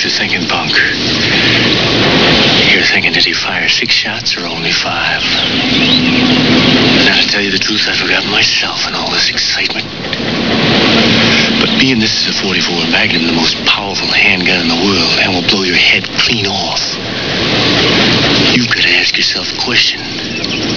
you're thinking, punk. You're thinking, did he fire 6 shots or only 5? Now, to tell you the truth, I forgot myself in all this excitement. But being this is a 44 Magnum, the most powerful handgun in the world, and will blow your head clean off, you've got to ask yourself a question.